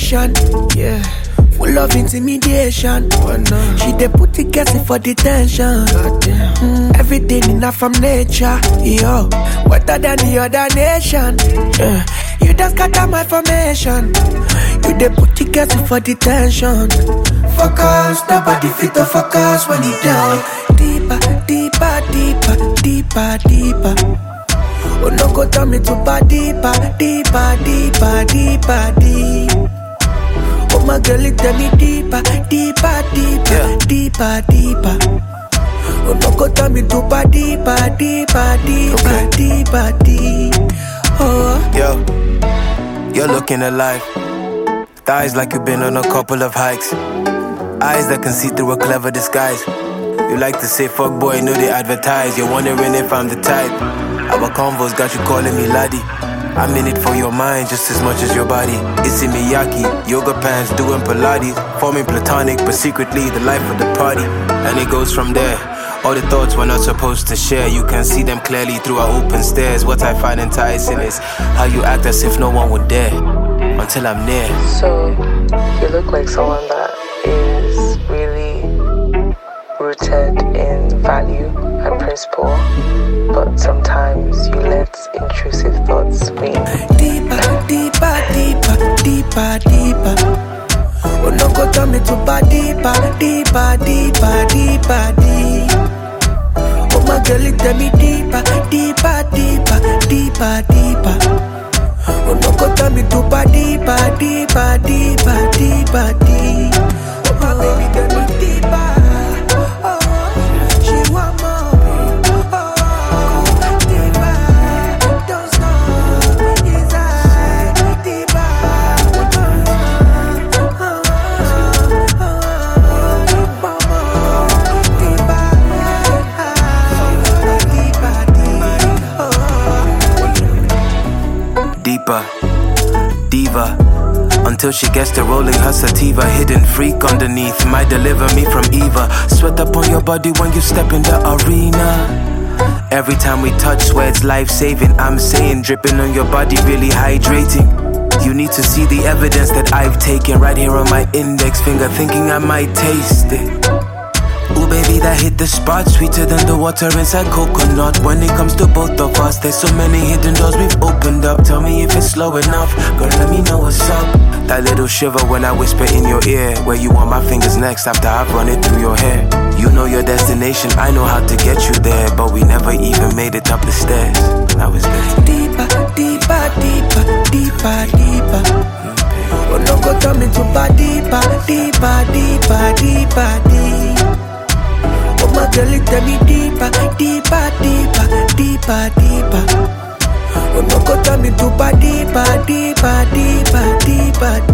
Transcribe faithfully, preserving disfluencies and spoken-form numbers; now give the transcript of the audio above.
station. Yeah. Full of intimidation. Oh, no. She dey put it getting for detention. Mm, everything enough from nature. Yo, wetter than the other nation. Yeah. You just scatter my formation. You dey put it getting for detention. Focus, nobody fit to focus when you down. Deeper, deeper, deeper, deeper, deeper. Oh no, go tell me to buy deeper, deeper, deeper, deeper, deeper. Oh my girl, it tell me deeper, deeper, deeper, yeah. deeper, deeper. Oh no, go tell me to buy deeper, deeper, deeper, okay. deeper, deeper. Oh. Yo, you're looking alive. Thighs like you've been on a couple of hikes. Eyes that can see through a clever disguise. You like to say fuck boy, know they advertise. You're wondering if I'm the type. Our convos got you calling me laddie. I'm in it for your mind just as much as your body. It's in Miyaki, yoga pants, doing Pilates. Forming platonic, but secretly the life of the party. And it goes from there. All the thoughts we're not supposed to share. You can see them clearly through our open stares. What I find enticing is how you act as if no one would dare. Until I'm near. So, you look like someone that is really rooted in value and principle, but sometimes you let intrusive thoughts win. Deeper, deeper, deeper, deeper, deeper. Oh no, go tell me to buy deeper, deeper, deeper, deeper, deeper. Oh my girl, it tell me deeper, deeper, deeper, deeper, deeper. Oh no, go tell me to buy deeper, deeper, deeper, deeper, deeper. Oh my baby, tell me deeper. Deeper, diva, until she gets to rolling her sativa. Hidden freak underneath might deliver me from Eva. Sweat up on your body when you step in the arena. Every time we touch, swear it's life-saving. I'm saying dripping on your body, really hydrating. You need to see the evidence that I've taken right here on my index finger, thinking I might taste it. Ooh, baby, that hit the spot, sweeter than the water inside coconut. When it comes to both of us, there's so many hidden doors we've opened up. Tell me if it's slow enough, girl, let me know what's up. That little shiver when I whisper in your ear, where you want my fingers next after I've run it through your hair. You know your destination, I know how to get you there, but we never even made it up the stairs. I was there. Deeper, deeper, deeper, deeper, deeper. Oh no, go tell me to buy deeper, deeper, deeper, deeper, deeper. Oh my girl, it tell me deeper, deeper, deeper, deeper, deeper. Oh no, go tell me to buy deeper, deeper, deeper, deeper,